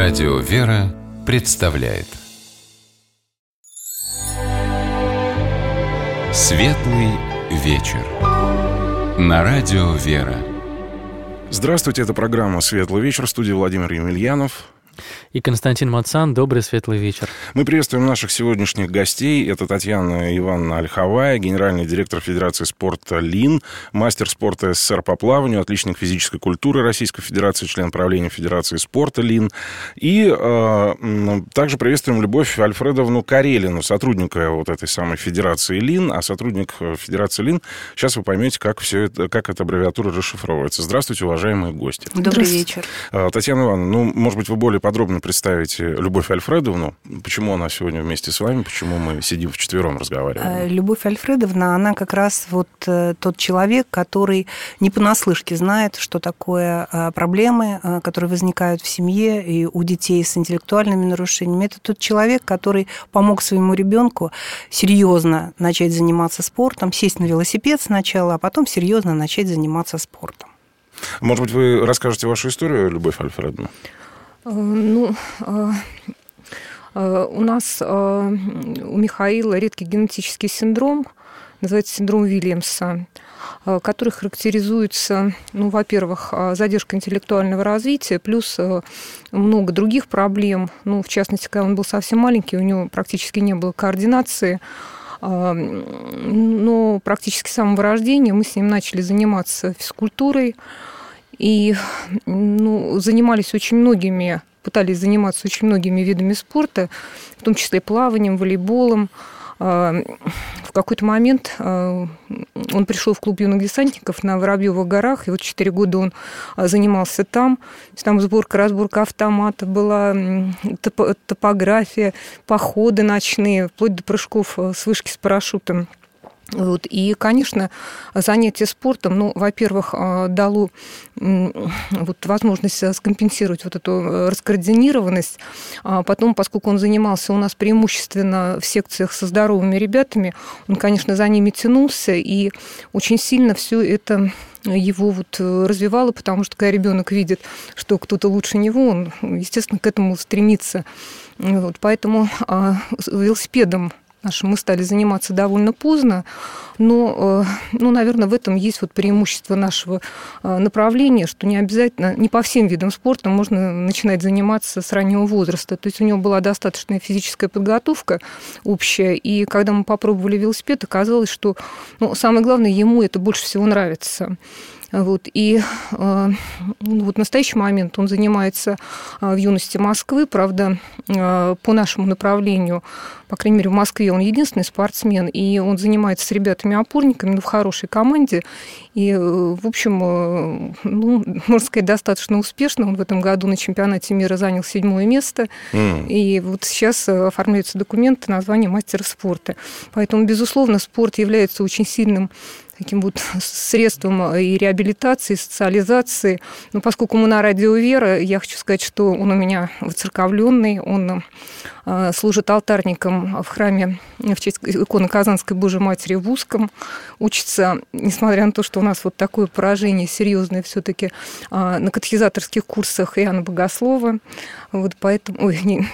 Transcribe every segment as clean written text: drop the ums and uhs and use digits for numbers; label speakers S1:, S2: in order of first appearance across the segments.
S1: Радио «Вера» представляет Светлый вечер на Радио «Вера».
S2: Здравствуйте, это программа «Светлый вечер», в студии Владимир Емельянов
S3: и Константин Мацан. Добрый светлый вечер.
S2: Мы приветствуем наших сегодняшних гостей. Это Татьяна Ивановна Ольховая, генеральный директор Федерации спорта ЛИН, мастер спорта СССР по плаванию, отличник физической культуры Российской Федерации, член правления Федерации спорта ЛИН. И также приветствуем Любовь Альфредовну Карелину, сотрудника вот этой самой Федерации ЛИН. А сотрудник Федерации ЛИН, сейчас вы поймете, как эта аббревиатура расшифровывается. Здравствуйте, уважаемые гости.
S4: Добрый вечер.
S2: Татьяна Ивановна, может быть, вы более подробно представите Любовь Альфредовну. Почему она сегодня вместе с вами? Почему мы сидим вчетвером разговариваем?
S4: Любовь Альфредовна, она как раз вот тот человек, который не понаслышке знает, что такое проблемы, которые возникают в семье и у детей с интеллектуальными нарушениями. Это тот человек, который помог своему ребенку серьезно начать заниматься спортом, сесть на велосипед сначала, а потом серьезно начать заниматься спортом.
S2: Может быть, вы расскажете вашу историю, Любовь Альфредовна?
S5: У нас у Михаила редкий генетический синдром, называется синдром Вильямса, который характеризуется, во-первых, задержкой интеллектуального развития, плюс много других проблем. В частности, когда он был совсем маленький, у него практически не было координации, но практически с самого рождения мы с ним начали заниматься физкультурой. И занимались очень многими, пытались заниматься очень многими видами спорта, в том числе плаванием, волейболом. В какой-то момент он пришел в клуб юных десантников на Воробьевых горах, и вот 4 года он занимался там. Там сборка, разборка автомата была, топография, походы ночные, вплоть до прыжков с вышки с парашютом. И, конечно, занятие спортом, во-первых, дало возможность скомпенсировать эту раскоординированность. Потом, поскольку он занимался у нас преимущественно в секциях со здоровыми ребятами, он, конечно, за ними тянулся, и очень сильно все это его развивало, потому что когда ребенок видит, что кто-то лучше него, он, естественно, к этому стремится. Поэтому велосипедом мы стали заниматься довольно поздно, но, наверное, в этом есть преимущество нашего направления, что не обязательно, не по всем видам спорта можно начинать заниматься с раннего возраста. То есть у него была достаточная физическая подготовка общая, и когда мы попробовали велосипед, оказалось, что самое главное, ему это больше всего нравится. И в настоящий момент он занимается в юности Москвы, правда, по нашему направлению, по крайней мере, в Москве он единственный спортсмен, и он занимается с ребятами-опорниками, в хорошей команде, и, в общем, можно сказать, достаточно успешно. Он в этом году на чемпионате мира занял 7-е место, и сейчас оформляются документы на звание мастера спорта. Поэтому, безусловно, спорт является очень сильным таким средством и реабилитации, и социализации. Но поскольку мы на Радио «Вера», я хочу сказать, что он у меня воцерковленный, он служит алтарником в храме в честь иконы Казанской Божией Матери в Узком, учится, несмотря на то, что у нас такое поражение серьезное все-таки на катехизаторских курсах Иоанна Богослова, поэтому,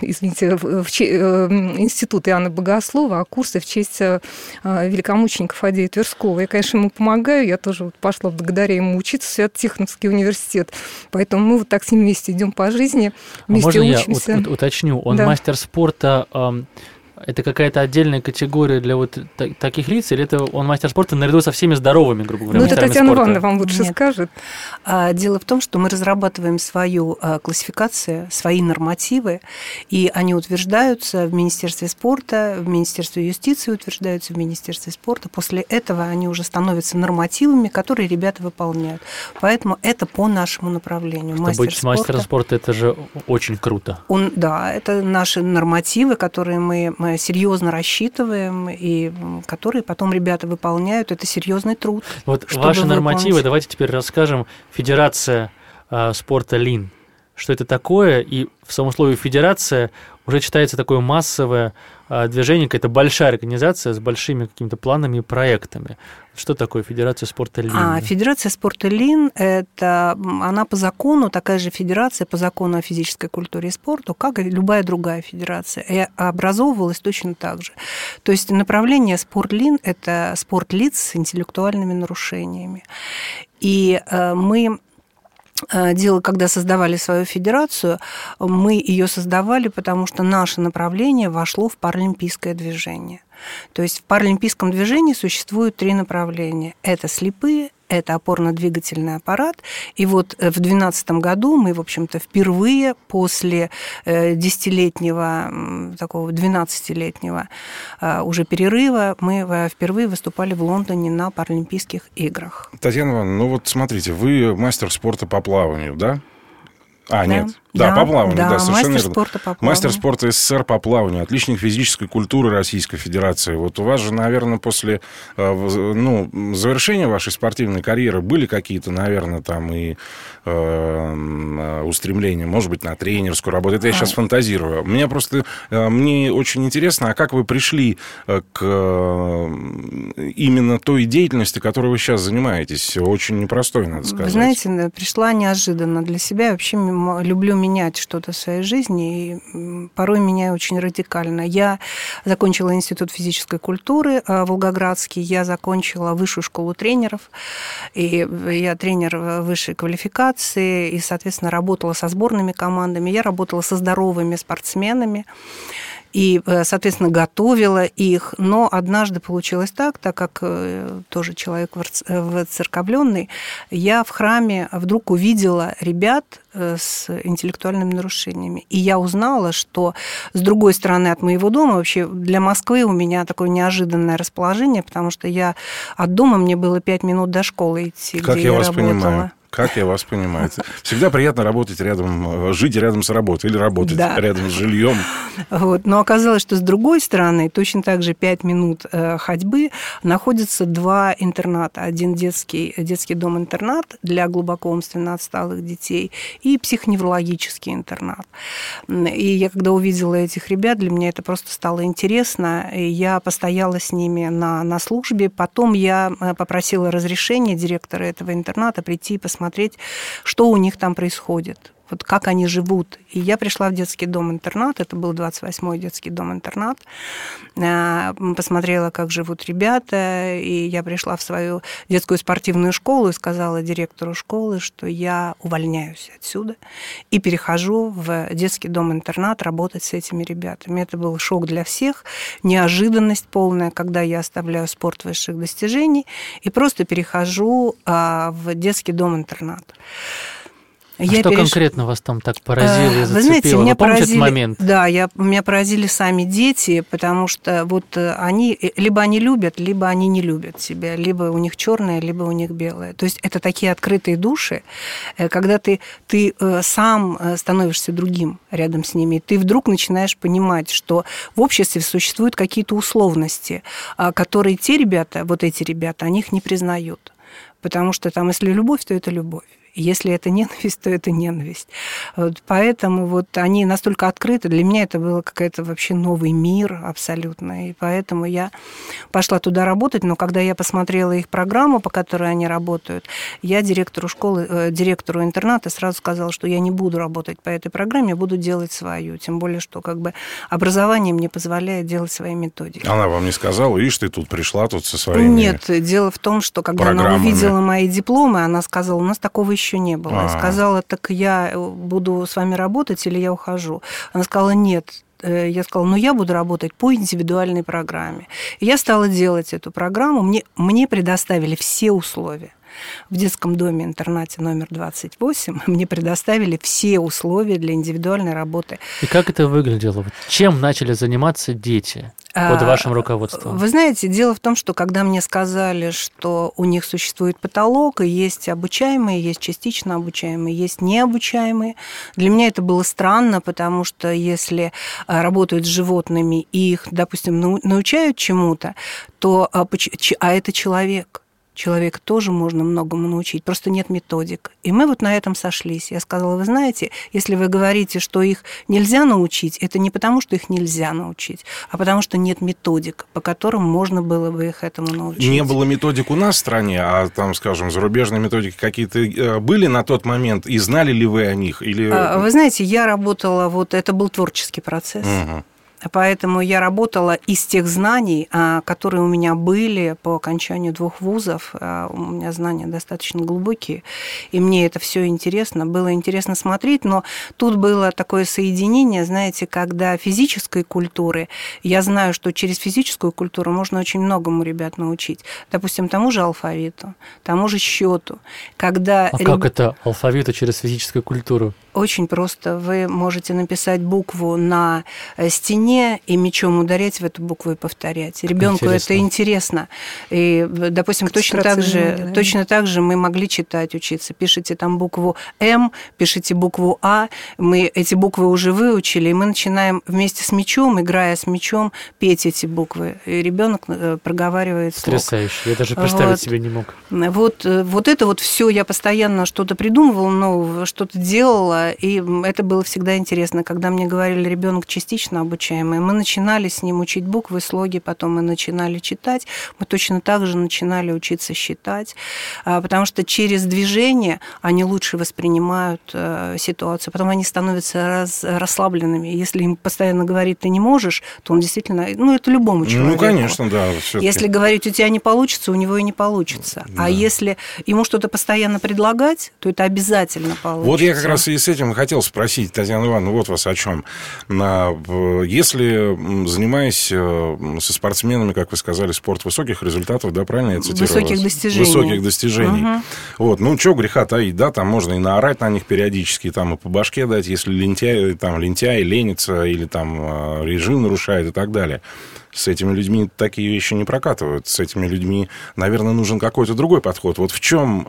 S5: институт Иоанна Богослова, а курсы в честь великомученика Фадея Тверского. Я, конечно, ему помогаю, я тоже пошла благодаря ему учиться в Свято-Тихоновский университет, поэтому мы так с ним вместе идем по жизни, вместе учимся.
S3: Я уточню, он мастер спорта, это какая-то отдельная категория для таких лиц, или это он мастер спорта наряду со всеми здоровыми, грубо говоря,
S5: это Татьяна Ивановна вам лучше скажет.
S4: Дело в том, что мы разрабатываем свою классификацию, свои нормативы, и они утверждаются в Министерстве спорта, в Министерстве юстиции утверждаются в Министерстве спорта. После этого они уже становятся нормативами, которые ребята выполняют. Поэтому это по нашему направлению.
S3: Быть мастером спорта, это же очень круто.
S4: Это наши нормативы, которые мы серьезно рассчитываем, и которые потом ребята выполняют. Это серьезный труд.
S3: Ваши нормативы, давайте теперь расскажем. Федерация спорта ЛИН. что это такое, и в самом слове «федерация» уже читается такое массовое движение, какая-то большая организация с большими какими-то планами и проектами. Что такое Федерация спорта ЛИН?
S4: Федерация спорта ЛИН она по закону, такая же федерация по закону о физической культуре и спорту, как и любая другая федерация. И образовывалась точно так же. То есть направление спорт ЛИН – это спорт лиц с интеллектуальными нарушениями. И мы когда создавали свою федерацию, мы ее создавали, потому что наше направление вошло в паралимпийское движение. То есть в паралимпийском движении существует 3 направления. Это слепые, это опорно-двигательный аппарат. И вот в 2012 году мы, в общем-то, впервые после 10-летнего, такого 12-летнего уже перерыва, мы впервые выступали в Лондоне на Паралимпийских играх.
S2: Татьяна Ивановна, вот смотрите, вы мастер спорта по плаванию, да? Нет.
S4: Да,
S2: по плаванию, да, совершенно
S4: мастер
S2: верно.
S4: спорта по плаванию.
S2: Мастер спорта СССР по плаванию, отличник физической культуры Российской Федерации. Вот у вас же, наверное, после завершения вашей спортивной карьеры были какие-то, наверное, там и устремления, может быть, на тренерскую работу. Это я сейчас фантазирую. Мне очень интересно, а как вы пришли к именно той деятельности, которой вы сейчас занимаетесь? Очень непростой, надо сказать.
S4: Вы знаете, пришла неожиданно для себя. Я вообще люблю менять что-то в своей жизни, и порой меняю очень радикально. Я закончила Институт физической культуры Волгоградский, я закончила Высшую школу тренеров, и я тренер высшей квалификации, и, соответственно, работала со сборными командами, я работала со здоровыми спортсменами, и, соответственно, готовила их. Но однажды получилось так как тоже человек воцерковленный, я в храме вдруг увидела ребят с интеллектуальными нарушениями. И я узнала, что с другой стороны от моего дома, вообще для Москвы у меня такое неожиданное расположение, потому что от дома мне было 5 минут до школы идти,
S2: как
S4: где
S2: я
S4: я
S2: вас
S4: работала.
S2: Понимаю. Как я вас понимаю. Всегда приятно работать жить рядом с работой или работать рядом с жильем.
S4: Вот. Но оказалось, что с другой стороны, точно так же 5 минут ходьбы, находятся 2 интерната. Один детский дом-интернат для глубоко умственно отсталых детей и психоневрологический интернат. И я когда увидела этих ребят, для меня это просто стало интересно. И я постояла с ними на службе. Потом я попросила разрешения директора этого интерната прийти и посмотреть, что у них там происходит, вот как они живут. И я пришла в детский дом-интернат, это был 28-й детский дом-интернат, посмотрела, как живут ребята, и я пришла в свою детскую спортивную школу и сказала директору школы, что я увольняюсь отсюда и перехожу в детский дом-интернат работать с этими ребятами. Это был шок для всех, неожиданность полная, когда я оставляю спорт высших достижений и просто перехожу в детский дом-интернат.
S3: Конкретно вас там так поразило и зацепило?
S4: Вы знаете, меня
S3: помните этот момент?
S4: Да, меня поразили сами дети, потому что вот они либо они любят, либо они не любят себя, либо у них черное, либо у них белое. То есть это такие открытые души, когда ты сам становишься другим рядом с ними, и ты вдруг начинаешь понимать, что в обществе существуют какие-то условности, которые эти ребята, они их не признают. Потому что там, если любовь, то это любовь. Если это ненависть, то это ненависть. Вот поэтому вот они настолько открыты. Для меня это был какой-то вообще новый мир абсолютно. И поэтому я пошла туда работать. Но когда я посмотрела их программу, по которой они работают, я директору интерната сразу сказала, что я не буду работать по этой программе, я буду делать свою. Тем более, что образование мне позволяет делать свои методики.
S2: Она вам не сказала, видишь, ты тут пришла со своими
S4: Нет, дело в том, что когда она увидела мои дипломы, она сказала, у нас такого еще не было. Я сказала, так я буду с вами работать или я ухожу? Она сказала, нет. Я сказала, я буду работать по индивидуальной программе. И я стала делать эту программу. Мне предоставили все условия. В детском доме-интернате номер 28 мне предоставили все условия для индивидуальной работы.
S3: И как это выглядело? Чем начали заниматься дети под вашим руководством?
S4: Вы знаете, дело в том, что когда мне сказали, что у них существует потолок, и есть обучаемые, есть частично обучаемые, есть необучаемые, для меня это было странно, потому что если работают с животными и их, допустим, научают чему-то, то это человек. человека тоже можно многому научить, просто нет методик. И мы вот на этом сошлись. Я сказала, вы знаете, если вы говорите, что их нельзя научить, это не потому, что их нельзя научить, а потому что нет методик, по которым можно было бы их этому научить.
S2: Не было методик у нас в стране, а там, скажем, зарубежные методики какие-то были на тот момент, и знали ли вы о них? Или...
S4: Вы знаете, я работала, вот это был творческий процесс. Угу. Поэтому я работала из тех знаний, которые у меня были по окончанию 2 вузов. У меня знания достаточно глубокие, и мне это все интересно. Было интересно смотреть, но тут было такое соединение, знаете, когда физической культуры, я знаю, что через физическую культуру можно очень многому ребят научить. Допустим, тому же алфавиту, тому же счету. Когда
S3: как это алфавиту через физическую культуру?
S4: Очень просто. Вы можете написать букву на стене и мечом ударять в эту букву и повторять. Ребенку это интересно. И, допустим, точно так же мы могли читать, учиться. Пишите там букву М, пишите букву А. Мы эти буквы уже выучили, и мы начинаем вместе с мечом, играя с мечом, петь эти буквы. И ребенок проговаривает слог.
S3: Потрясающе. Я даже представить себе не мог.
S4: Вот это вот все я постоянно что-то придумывала нового, что-то делала. И это было всегда интересно. Когда мне говорили, ребенок частично обучаемый, мы начинали с ним учить буквы, слоги, потом мы начинали читать, мы точно так же начинали учиться считать, потому что через движение они лучше воспринимают ситуацию, потом они становятся расслабленными. Если им постоянно говорить, ты не можешь, то он действительно, это любому человеку.
S2: Ну, конечно, да. Всё-таки.
S4: Если говорить, у тебя не получится, у него и не получится. Да. А если ему что-то постоянно предлагать, то это обязательно получится.
S2: Вот я как раз и с этим хотел спросить, Татьяна Ивановна, вот вас о чем. Если, занимаясь со спортсменами, как вы сказали, спорт высоких результатов, да, правильно я цитирую? Высоких достижений. Угу. Вот, чего греха таить, да, там можно и наорать на них периодически, там и по башке дать, если лентяй, ленится, или там режим нарушает и так далее. С этими людьми такие вещи не прокатывают. С этими людьми, наверное, нужен какой-то другой подход. Вот в чем,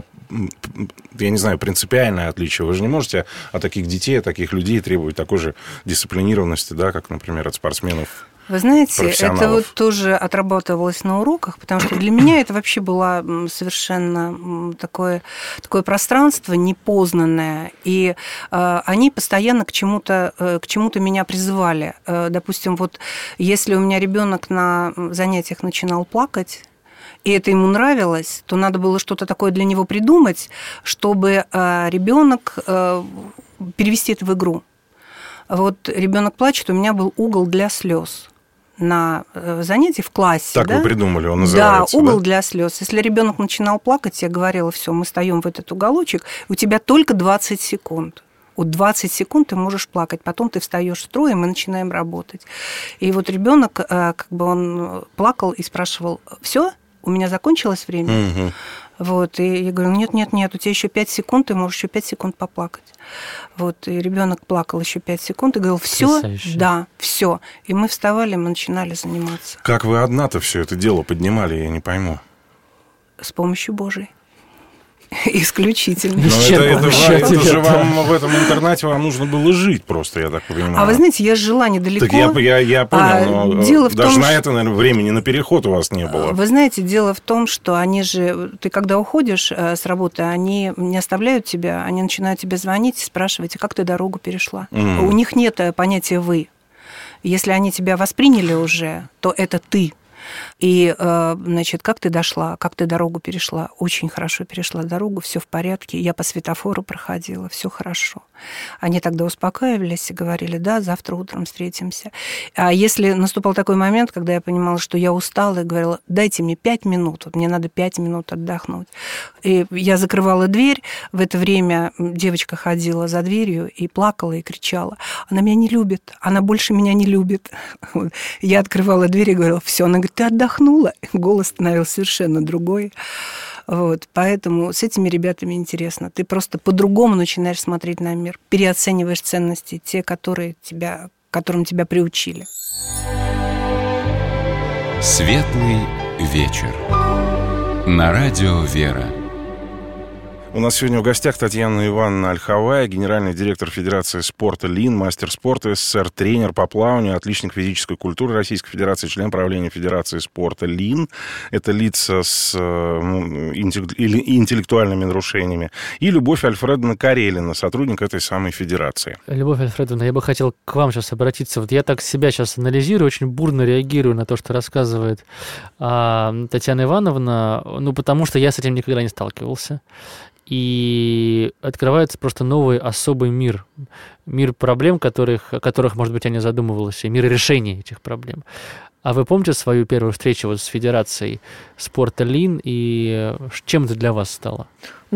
S2: я не знаю, принципиальное отличие? Вы же не можете от таких детей, от таких людей требовать такой же дисциплинированности, да, как, например, от спортсменов.
S4: Вы знаете, это вот тоже отрабатывалось на уроках, потому что для меня это вообще было совершенно такое пространство непознанное, и они постоянно к чему-то меня призывали. Допустим, вот если у меня ребенок на занятиях начинал плакать, и это ему нравилось, то надо было что-то такое для него придумать, чтобы ребенок перевести это в игру. Вот ребенок плачет, у меня был угол для слез на занятии в классе.
S2: Так
S4: да?
S2: Вы придумали, он называется.
S4: Да, угол для слез. Если ребенок начинал плакать, я говорила, все, мы встаем в этот уголочек, у тебя только 20 секунд. Вот 20 секунд ты можешь плакать, потом ты встаешь в строй, и мы начинаем работать. И вот ребенок, он плакал и спрашивал: все, у меня закончилось время? Угу. Вот, и я говорю: нет, у тебя еще 5 секунд, ты можешь еще 5 секунд поплакать. Вот, и ребенок плакал еще 5 секунд и говорил: все, да, все. И мы вставали, мы начинали заниматься.
S2: Как вы одна-то все это дело поднимали, я не пойму.
S4: С помощью Божией. Исключительно.
S2: Это же вам в этом интернате вам нужно было жить просто, я так понимаю.
S4: А вы знаете, я жила недалеко.
S2: Так я понял, но даже на это, наверное, времени на переход у вас не было.
S4: Вы знаете, дело в том, что ты когда уходишь с работы, они не оставляют тебя, они начинают тебе звонить и спрашивать: как ты дорогу перешла? У них нет понятия «вы». Если они тебя восприняли уже, то это ты. И, значит, как ты дошла, как ты дорогу перешла? Очень хорошо перешла дорогу, все в порядке. Я по светофору проходила, все хорошо. Они тогда успокаивались и говорили: да, завтра утром встретимся. А если наступал такой момент, когда я понимала, что я устала, и говорила: дайте мне 5 минут, вот мне надо 5 минут отдохнуть. И я закрывала дверь, в это время девочка ходила за дверью и плакала, и кричала: она меня не любит, она больше меня не любит. Я открывала дверь и говорила: все, она говорит: ты отдохнула? Голос становился совершенно другой. Вот, поэтому с этими ребятами интересно. Ты просто по-другому начинаешь смотреть на мир, переоцениваешь ценности, те, которым тебя приучили.
S1: Светлый вечер. На радио «Вера».
S2: У нас сегодня в гостях Татьяна Ивановна Ольховая, генеральный директор Федерации спорта ЛИН, мастер спорта СССР, тренер по плаванию, отличник физической культуры Российской Федерации, член правления Федерации спорта ЛИН. Это лица с интеллектуальными нарушениями. И Любовь Альфредовна Карелина, сотрудник этой самой федерации.
S3: Любовь Альфредовна, я бы хотел к вам сейчас обратиться. Вот я так себя сейчас анализирую, очень бурно реагирую на то, что рассказывает Татьяна Ивановна, потому что я с этим никогда не сталкивался. И открывается просто новый особый мир. Мир проблем, о которых, может быть, я не задумывалась, и мир решения этих проблем. А вы помните свою первую встречу с Федерацией спорта ЛИН, и чем это для вас стало?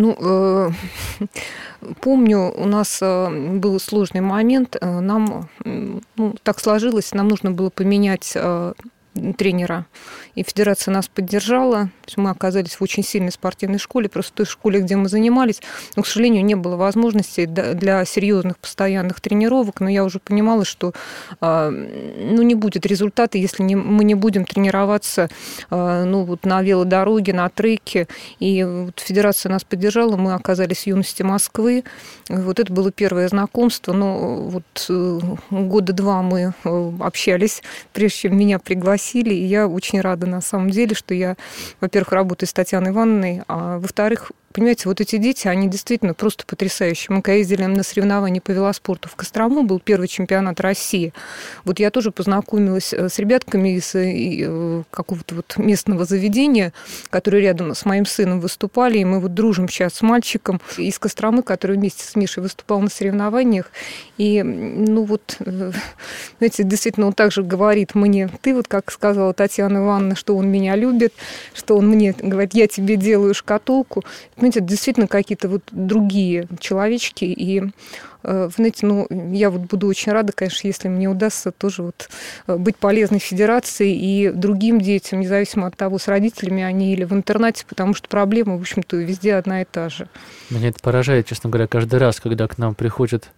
S5: Помню, у нас был сложный момент. Нам так сложилось, нам нужно было поменять тренера. И федерация нас поддержала. Мы оказались в очень сильной спортивной школе, просто в той школе, где мы занимались. Но, к сожалению, не было возможности для серьезных постоянных тренировок. Но я уже понимала, что не будет результата, если мы не будем тренироваться на велодороге, на треке. И федерация нас поддержала. Мы оказались в юности Москвы. Это было первое знакомство. Но года два мы общались, прежде чем меня пригласили. И я очень рада на самом деле, что я, во-первых, работаю с Татьяной Ивановной, а во-вторых, понимаете, эти дети, они действительно просто потрясающие. Мы когда ездили на соревнования по велоспорту в Кострому, был первый чемпионат России. Я тоже познакомилась с ребятками из какого-то местного заведения, которые рядом с моим сыном выступали, и мы дружим сейчас с мальчиком из Костромы, который вместе с Мишей выступал на соревнованиях. И, знаете, действительно, он также говорит мне, ты как сказала Татьяна Ивановна, что он меня любит, что он мне говорит, я тебе делаю шкатулку. Знаете, действительно какие-то другие человечки. И, знаете, я буду очень рада, конечно, если мне удастся тоже быть полезной федерации и другим детям, независимо от того, с родителями они или в интернате, потому что проблема, в общем-то, везде одна и та же.
S3: Меня это поражает, честно говоря, каждый раз, когда к нам приходят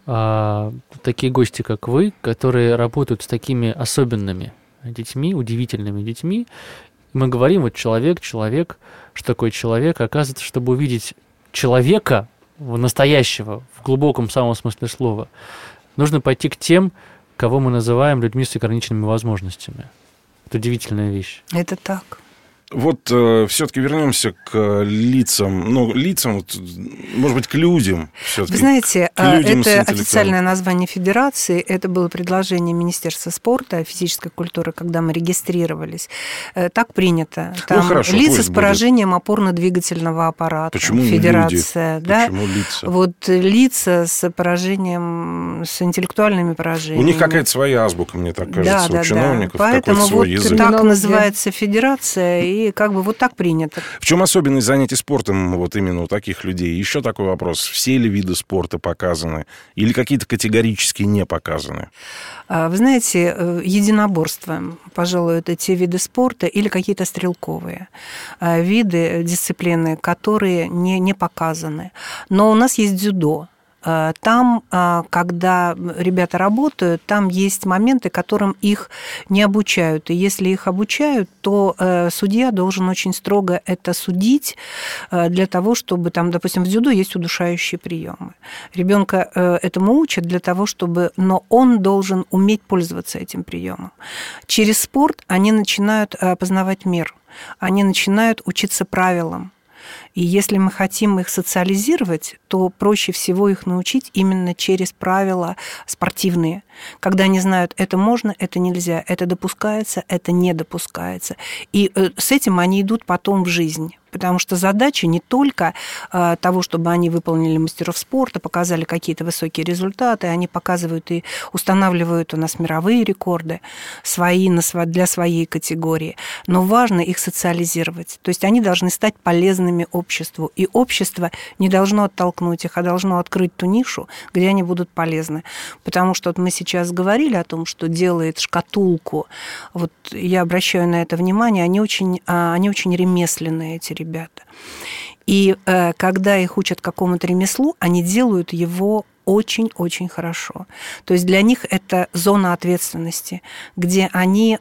S3: такие гости, как вы, которые работают с такими особенными детьми, удивительными детьми. Мы говорим, человек, что такое человек. Оказывается, чтобы увидеть человека настоящего, в глубоком самом смысле слова, нужно пойти к тем, кого мы называем людьми с ограниченными возможностями. Это удивительная вещь.
S4: Это так.
S2: Все-таки вернемся к лицам, может быть, к людям. Все-таки.
S4: Вы знаете, это официальное название федерации, это было предложение Министерства спорта, физической культуры, когда мы регистрировались. Так принято. Там
S2: хорошо,
S4: лица с поражением опорно-двигательного аппарата.
S2: Почему
S4: федерация,
S2: не люди? Почему лица?
S4: Лица с поражением, с интеллектуальными поражениями.
S2: У них какая-то своя азбука, мне так кажется, у чиновников.
S4: Поэтому
S2: свой язык.
S4: Так называется федерация, и так принято.
S2: В чем особенность занятий спортом именно у таких людей? Еще такой вопрос. Все ли виды спорта показаны? Или какие-то категорически не показаны?
S4: Вы знаете, единоборство, пожалуй, это те виды спорта или какие-то стрелковые виды, дисциплины, которые не показаны. Но у нас есть дзюдо. Там, когда ребята работают, там есть моменты, которым их не обучают. И если их обучают, то судья должен очень строго это судить для того, чтобы, допустим, в дзюдо есть удушающие приемы. Ребенка этому учат для того, чтобы... Но он должен уметь пользоваться этим приемом. Через спорт они начинают познавать мир. Они начинают учиться правилам. И если мы хотим их социализировать, то проще всего их научить именно через правила спортивные. Когда они знают, это можно, это нельзя, это допускается, это не допускается. И с этим они идут потом в жизнь. Потому что задача не только того, чтобы они выполнили мастеров спорта, показали какие-то высокие результаты, они показывают и устанавливают у нас мировые рекорды для своей категории. Но важно их социализировать. То есть они должны стать полезными обществу. И общество не должно оттолкнуть их, а должно открыть ту нишу, где они будут полезны. Потому что мы сейчас говорили о том, что делает шкатулку. Я обращаю на это внимание, они очень ремесленные, эти ребята. И когда их учат какому-то ремеслу, они делают его очень-очень хорошо. То есть для них это зона ответственности, где они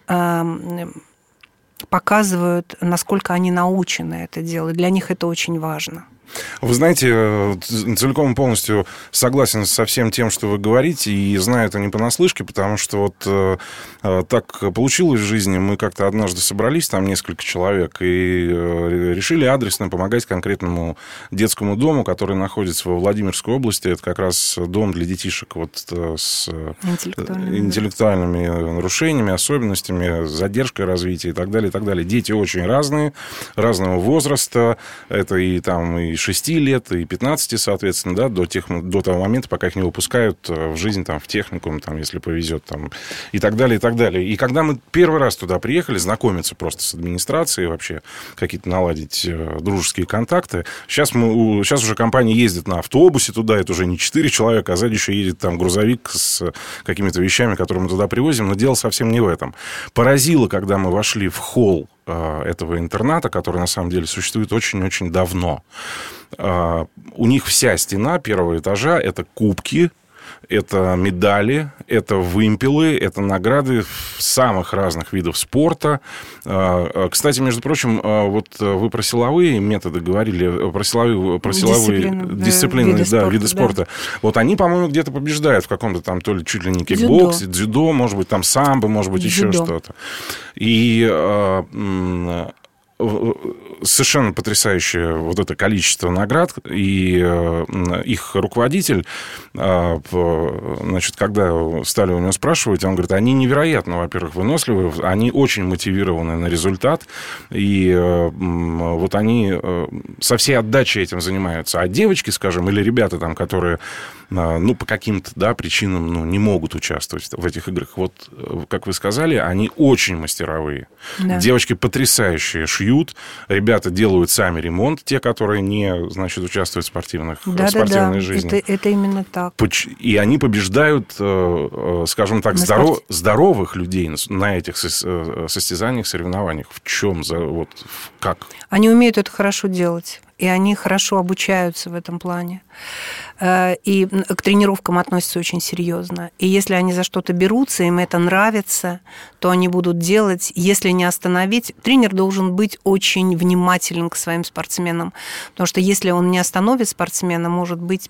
S4: показывают, насколько они научены это делать. Для них это очень важно.
S2: Вы знаете, целиком и полностью согласен со всем тем, что вы говорите, и знаю это не понаслышке, потому что вот так получилось в жизни. Мы как-то однажды собрались, там несколько человек, и решили адресно помогать конкретному детскому дому, который находится во Владимирской области. Это как раз дом для детишек вот с интеллектуальными нарушениями, особенностями, задержкой развития и так далее, и так далее. Дети очень разные, разного возраста. Это и там и 6 лет, и 15, соответственно, да, до того момента, пока их не выпускают в жизнь, там, в техникум, там, если повезет, там, и так далее, и так далее. И когда мы первый раз туда приехали, знакомиться просто с администрацией, вообще какие-то наладить дружеские контакты, сейчас уже компания ездит на автобусе туда, это уже не 4 человека, а сзади еще едет там грузовик с какими-то вещами, которые мы туда привозим, но дело совсем не в этом. Поразило, когда мы вошли в холл этого интерната, который на самом деле существует очень-очень давно. У них вся стена первого этажа – это кубки, это медали, это вымпелы, это награды самых разных видов спорта. Кстати, между прочим, вот вы про силовые методы говорили, про силовые дисциплины, виды спорта. Да. Вот они, по-моему, где-то побеждают в каком-то там, то ли чуть ли не кикбоксе, дзюдо, может быть, там самбо, может быть, еще что-то. И совершенно потрясающее вот это количество наград, и их руководитель, значит, когда стали у него спрашивать, он говорит, они невероятно, во-первых, выносливы, они очень мотивированы на результат, и вот они со всей отдачей этим занимаются. А девочки, скажем, или ребята там, которые, ну, по каким-то, да, причинам, ну, не могут участвовать в этих играх, вот, как вы сказали, они очень мастеровые. Да. Девочки потрясающие, шьют, ребята делают сами ремонт, те, которые не, значит, участвуют в спортивной жизни.
S4: Это именно так.
S2: И они побеждают, скажем так, здоровых людей на этих состязаниях, соревнованиях. В чем? Вот, как?
S4: Они умеют это хорошо делать. И они хорошо обучаются в этом плане. И к тренировкам относятся очень серьезно. И если они за что-то берутся, им это нравится, то они будут делать. Если не остановить, тренер должен быть очень внимателен к своим спортсменам. Потому что если он не остановит спортсмена, может быть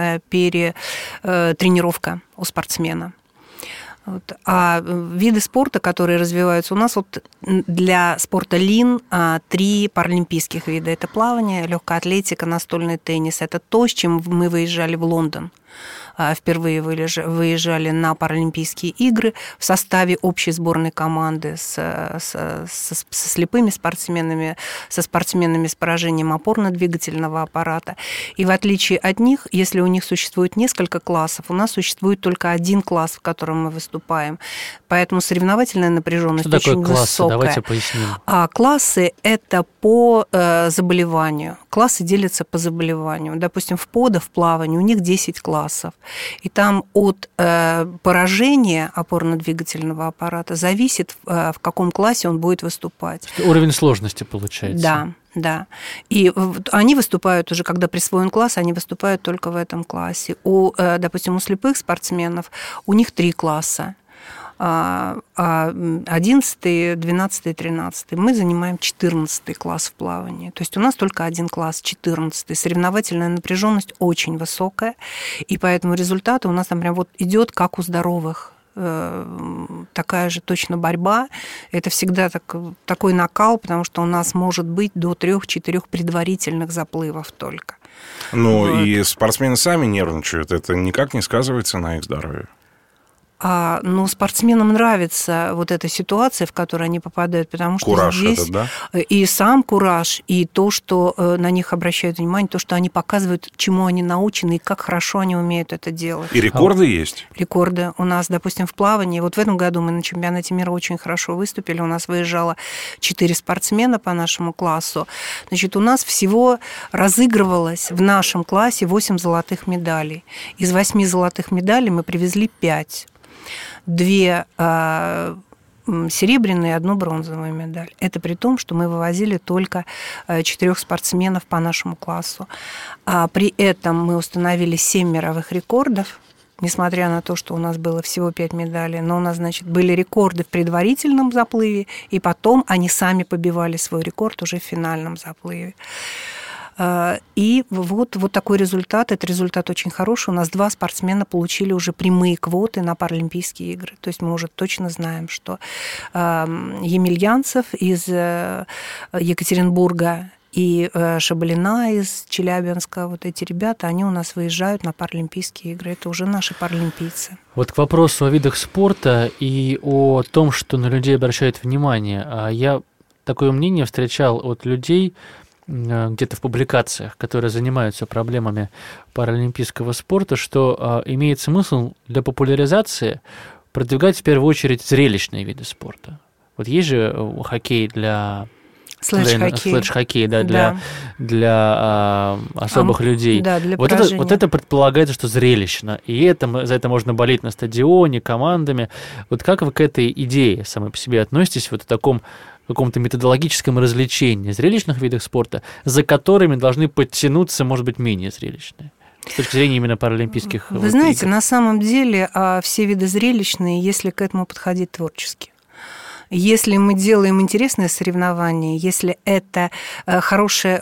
S4: перетренировка у спортсмена. Вот. А виды спорта, которые развиваются у нас, вот для спорта ЛИН 3 паралимпийских вида. Это плавание, легкая атлетика, настольный теннис. Это то, с чем мы выезжали в Лондон. Впервые выезжали на Паралимпийские игры в составе общей сборной команды со слепыми спортсменами, со спортсменами с поражением опорно-двигательного аппарата. И в отличие от них, если у них существует несколько классов, у нас существует только один класс, в котором мы выступаем. Поэтому соревновательная напряженность очень высокая. Что такое классы? Давайте поясним. Классы – это по заболеванию. Классы делятся по заболеванию. Допустим, в плавании у них 10 классов. И там от поражения опорно-двигательного аппарата зависит, в каком классе он будет выступать.
S3: Уровень сложности получается.
S4: Да. Да. И они выступают уже, когда присвоен класс, они выступают только в этом классе. Допустим, у слепых спортсменов у них 3 класса. 11, 12, 13. Мы занимаем 14 класс в плавании. То есть у нас только один класс, 14. Соревновательная напряженность очень высокая, и поэтому результаты у нас там прям вот идет как у здоровых. Такая же точно борьба. Это всегда такой накал, потому что у нас может быть до 3-4 предварительных заплывов только.
S2: Ну, вот. И спортсмены сами нервничают. Это никак не сказывается на их здоровье.
S4: Но спортсменам нравится вот эта ситуация, в которую они попадают, потому что
S2: кураж
S4: здесь
S2: этот, да?
S4: И сам кураж, и то, что на них обращают внимание, то, что они показывают, чему они научены, и как хорошо они умеют это делать.
S2: И рекорды есть?
S4: Рекорды. У нас, допустим, в плавании, вот в этом году мы на чемпионате мира очень хорошо выступили, у нас выезжало 4 спортсмена по нашему классу. Значит, у нас всего разыгрывалось в нашем классе 8 золотых медалей. Из 8 золотых медалей мы привезли 5. 2 серебряные и 1 бронзовую медаль. Это при том, что мы вывозили только 4 спортсменов по нашему классу. При этом мы установили 7 мировых рекордов, несмотря на то, что у нас было всего 5 медалей. Но у нас, значит, были рекорды в предварительном заплыве, и потом они сами побивали свой рекорд уже в финальном заплыве. И вот такой результат. Этот результат очень хороший. У нас 2 спортсмена получили уже прямые квоты на Паралимпийские игры. То есть мы уже точно знаем, что Емельянцев из Екатеринбурга и Шабалина из Челябинска, вот эти ребята, они у нас выезжают на Паралимпийские игры. Это уже наши паралимпийцы.
S3: Вот к вопросу о видах спорта и о том, что на людей обращают внимание. Я такое мнение встречал от людей где-то в публикациях, которые занимаются проблемами паралимпийского спорта, что имеет смысл для популяризации продвигать в первую очередь зрелищные виды спорта. Вот есть же хоккей для... Слэдж-хоккей, да, для особых людей.
S4: Да, для
S3: вот это предполагается, что зрелищно, и за это можно болеть на стадионе, командами. Вот как вы к этой идее самой по себе относитесь, вот в таком каком-то методологическом развлечении, зрелищных видах спорта, за которыми должны подтянуться, может быть, менее зрелищные? С точки зрения именно паралимпийских
S4: Вы знаете, на самом деле все виды зрелищные, если к этому подходить творчески. Если мы делаем интересное соревнование, если это хорошо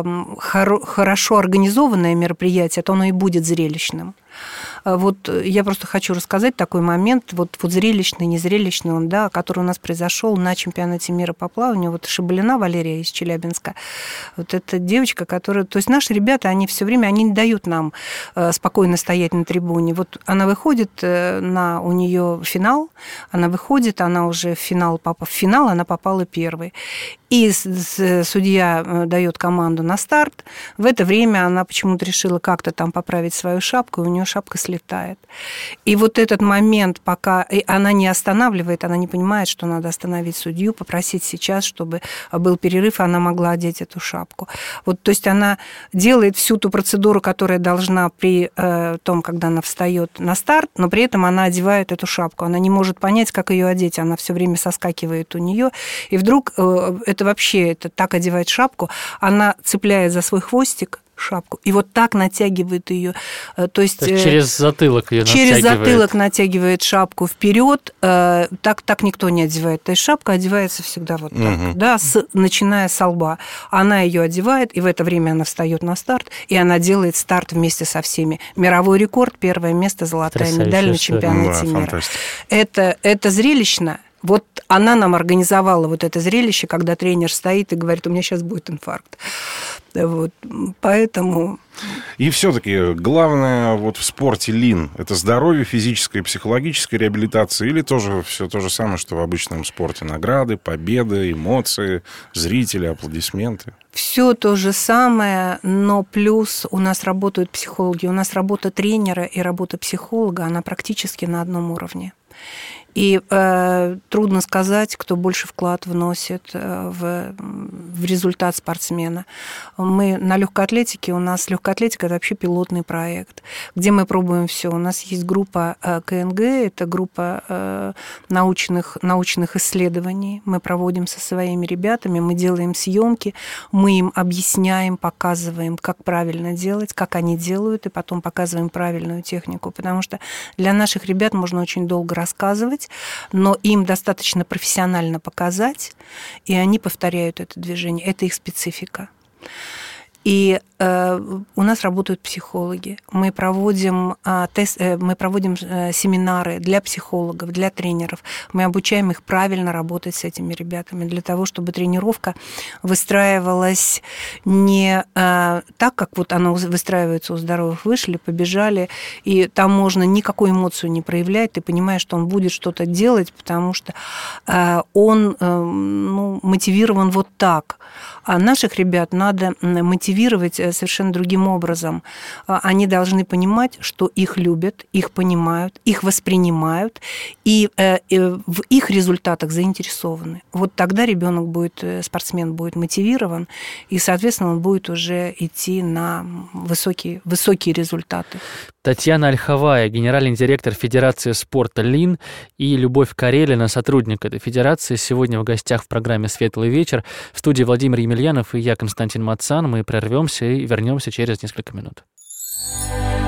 S4: организованное мероприятие, то оно и будет зрелищным. Вот я просто хочу рассказать такой момент, вот зрелищный, незрелищный он, да, который у нас произошел на чемпионате мира по плаванию. Вот Шабалина Валерия из Челябинска, вот эта девочка, которая... То есть наши ребята, они все время, они не дают нам спокойно стоять на трибуне. Вот она выходит, у нее финал, она выходит, она уже в финал она попала первой. И судья дает команду на старт. В это время она почему-то решила как-то там поправить свою шапку, и у нее шапка слетает. И вот этот момент, пока она не останавливает, она не понимает, что надо остановить судью, попросить сейчас, чтобы был перерыв, и она могла одеть эту шапку. Вот, то есть она делает всю ту процедуру, которая должна при том, когда она встает на старт, но при этом она одевает эту шапку. Она не может понять, как ее одеть. Она все время соскакивает у нее, и вдруг это так одевает шапку, она цепляет за свой хвостик шапку и вот так натягивает ее, то есть
S3: через затылок ее
S4: через
S3: натягивает.
S4: Затылок натягивает шапку вперед, так никто не одевает, то есть шапка одевается всегда вот так, да, начиная с лба. Она ее одевает, и в это время она встает на старт, и она делает старт вместе со всеми. Мировой рекорд, 1 место, золотая медаль на чемпионате мира. Это зрелищно. Вот она нам организовала вот это зрелище, когда тренер стоит и говорит, у меня сейчас будет инфаркт. Вот, поэтому...
S2: И все-таки главное вот в спорте ЛИН – это здоровье, физическая и психологическая реабилитация, или тоже все то же самое, что в обычном спорте? Награды, победы, эмоции, зрители, аплодисменты?
S4: Все то же самое, но плюс у нас работают психологи. У нас работа тренера и работа психолога, она практически на одном уровне. И трудно сказать, кто больше вклад вносит в результат спортсмена. Мы на легкоатлетике, у нас легкоатлетика – это вообще пилотный проект, где мы пробуем все. У нас есть группа КНГ, это группа научных исследований. Мы проводим со своими ребятами, мы делаем съемки, мы им объясняем, показываем, как правильно делать, как они делают, и потом показываем правильную технику. Потому что для наших ребят можно очень долго рассказывать, но им достаточно профессионально показать, и они повторяют это движение. Это их специфика. И у нас работают психологи. Мы проводим семинары для психологов, для тренеров. Мы обучаем их правильно работать с этими ребятами, для того, чтобы тренировка выстраивалась не так, как вот она выстраивается у здоровых. Вышли, побежали, и там можно никакую эмоцию не проявлять. Ты понимаешь, что он будет что-то делать, потому что он мотивирован вот так. А наших ребят надо мотивировать совершенно другим образом. Они должны понимать, что их любят, их понимают, их воспринимают, и в их результатах заинтересованы. Вот тогда спортсмен будет мотивирован, и, соответственно, он будет уже идти на высокие результаты.
S3: Татьяна Ольховая, генеральный директор Федерации спорта ЛИН, и Любовь Карелина, сотрудник этой федерации, сегодня в гостях в программе «Светлый вечер». В студии Владимир Емельянов и я, Константин Мацан. Мы прервемся и вернемся через несколько минут.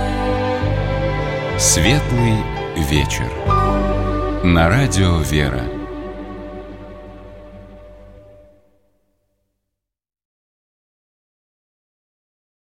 S1: «Светлый вечер» на радио «Вера».